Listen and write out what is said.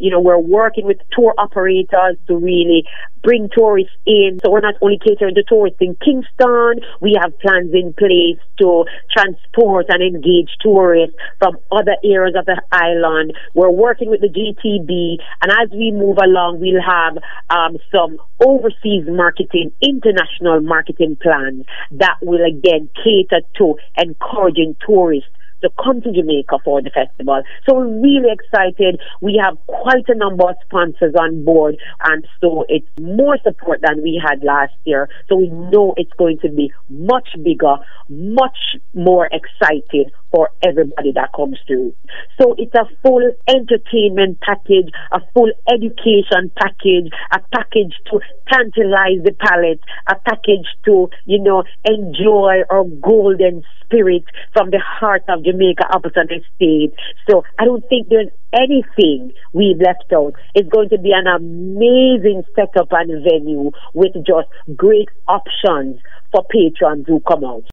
we're working with tour operators to really bring tourists in. So we're not only catering to tourists in Kingston, we have plans in place to transport and engage tourists from other areas of the island. We're working with the GTB, and as we move along, we'll have some overseas marketing, international marketing plans that will again cater to encouraging tourists to come to Jamaica for the festival. So we're really excited. We have quite a number of sponsors on board, and so it's more support than we had last year. So we know it's going to be much bigger, much more exciting for everybody that comes through. So it's a full entertainment package, a full education package, a package to tantalize the palate, a package to, enjoy our golden spirit from the heart of Jamaica Appleton Estate. So I don't think there's anything we've left out. It's going to be an amazing setup and venue with just great options for patrons who come out.